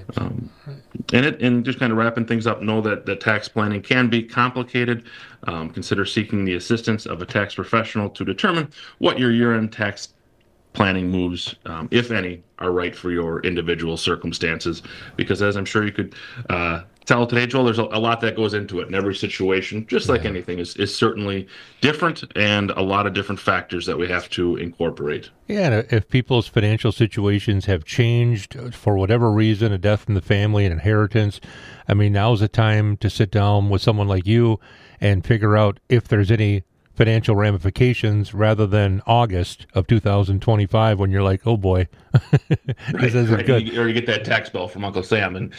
And just kind of wrapping things up, know that tax planning can be complicated. Consider seeking the assistance of a tax professional to determine what your year-end tax planning moves, if any, are right for your individual circumstances. Because as I'm sure you could tell today, Joel, there's a lot that goes into it, and every situation, just like anything, is certainly different, and a lot of different factors that we have to incorporate. Yeah, and if people's financial situations have changed for whatever reason, a death in the family, an inheritance, I mean, now's the time to sit down with someone like you and figure out if there's any financial ramifications, rather than August of 2025 when you're like, oh boy, this isn't good. Or you get that tax bill from Uncle Sam. And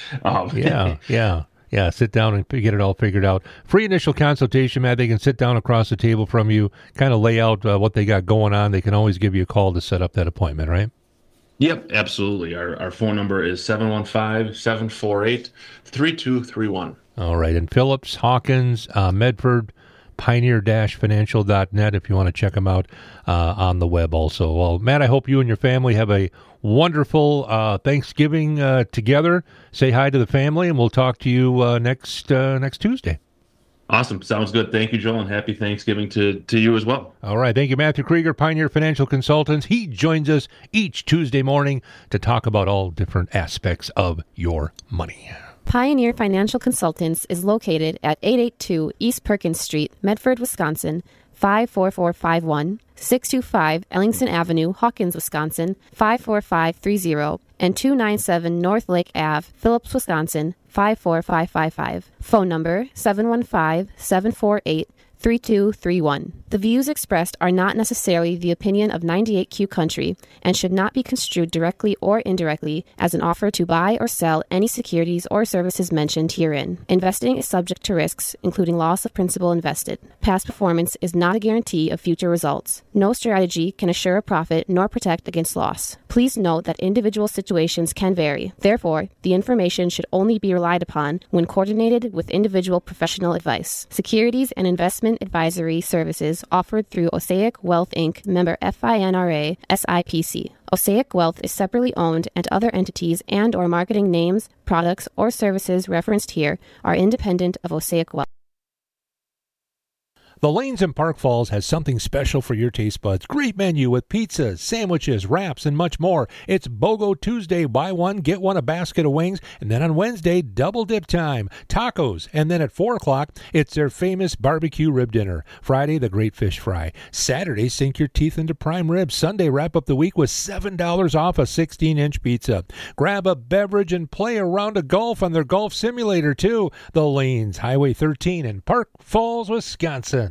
Yeah, sit down and get it all figured out. Free initial consultation, Matt. They can sit down across the table from you, kind of lay out what they got going on. They can always give you a call to set up that appointment, right? Yep, absolutely. Our phone number is 715-748-3231. All right. And Phillips, Hawkins, Medford, pioneer-financial.net if you want to check them out on the web also. Well, Matt, I hope you and your family have a wonderful Thanksgiving together. Say hi to the family, and we'll talk to you next Tuesday. Awesome. Sounds good. Thank you, Joel, and happy Thanksgiving to you as well. All right. Thank you, Matthew Krieger, Pioneer Financial Consultants. He joins us each Tuesday morning to talk about all different aspects of your money. Pioneer Financial Consultants is located at 882 East Perkins Street, Medford, Wisconsin, 54451, 625 Ellingson Avenue, Hawkins, Wisconsin, 54530, and 297 North Lake Ave, Phillips, Wisconsin, 54555. Phone number 715-748-3231. 3231. The views expressed are not necessarily the opinion of 98Q Country and should not be construed directly or indirectly as an offer to buy or sell any securities or services mentioned herein. Investing is subject to risks, including loss of principal invested. Past performance is not a guarantee of future results. No strategy can assure a profit nor protect against loss. Please note that individual situations can vary. Therefore, the information should only be relied upon when coordinated with individual professional advice. Securities and investment advisory services offered through Osaic Wealth Inc., member FINRA, SIPC. Osaic Wealth is separately owned, and other entities and or marketing names, products, or services referenced here are independent of Osaic Wealth. The Lanes in Park Falls has something special for your taste buds. Great menu with pizzas, sandwiches, wraps, and much more. It's BOGO Tuesday, buy one, get one, a basket of wings. And then on Wednesday, double dip time, tacos. And then at 4 o'clock, it's their famous barbecue rib dinner. Friday, the great fish fry. Saturday, sink your teeth into prime ribs. Sunday, wrap up the week with $7 off a 16-inch pizza. Grab a beverage and play a round of golf on their golf simulator, too. The Lanes, Highway 13 in Park Falls, Wisconsin.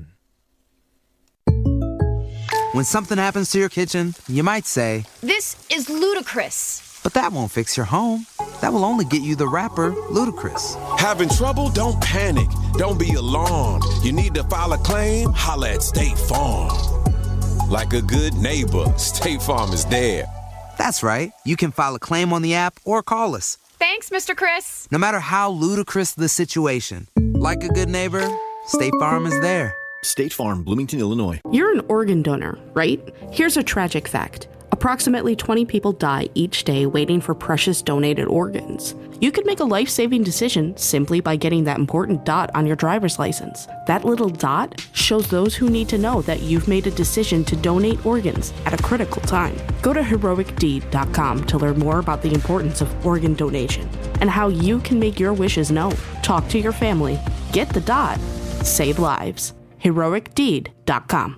When something happens to your kitchen, you might say, "This is ludicrous." But that won't fix your home. That will only get you the rapper, Ludacris. Having trouble? Don't panic. Don't be alarmed. You need to file a claim? Holla at State Farm. Like a good neighbor, State Farm is there. That's right. You can file a claim on the app or call us. Thanks, Mr. Chris. No matter how ludicrous the situation, like a good neighbor, State Farm is there. State Farm, Bloomington, Illinois. You're an organ donor, right? Here's a tragic fact. Approximately 20 people die each day waiting for precious donated organs. You could make a life-saving decision simply by getting that important dot on your driver's license. That little dot shows those who need to know that you've made a decision to donate organs at a critical time. Go to heroicdeed.com to learn more about the importance of organ donation and how you can make your wishes known. Talk to your family. Get the dot. Save lives. heroicdeed.com.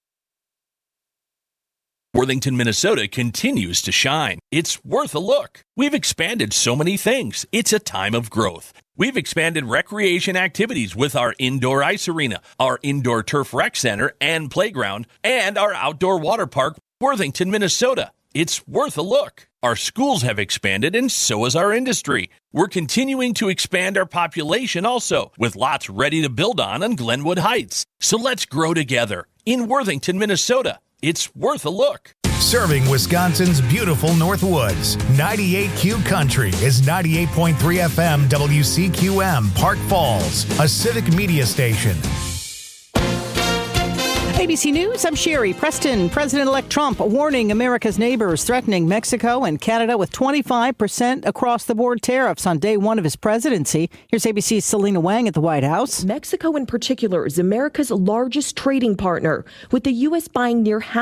Worthington, Minnesota continues to shine. It's worth a look. We've expanded so many things. It's a time of growth. We've expanded recreation activities with our indoor ice arena, our indoor turf rec center and playground, and our outdoor water park, Worthington, Minnesota. It's worth a look. Our schools have expanded, and so has our industry. We're continuing to expand our population also, with lots ready to build on Glenwood Heights. So let's grow together in Worthington, Minnesota. It's worth a look. Serving Wisconsin's beautiful Northwoods, 98Q Country is 98.3 FM WCQM, Park Falls, a civic media station. ABC News, I'm Sherry Preston. President-elect Trump warning America's neighbors, threatening Mexico and Canada with 25% across-the-board tariffs on day one of his presidency. Here's ABC's Selena Wang at the White House. Mexico in particular is America's largest trading partner, with the U.S. buying near half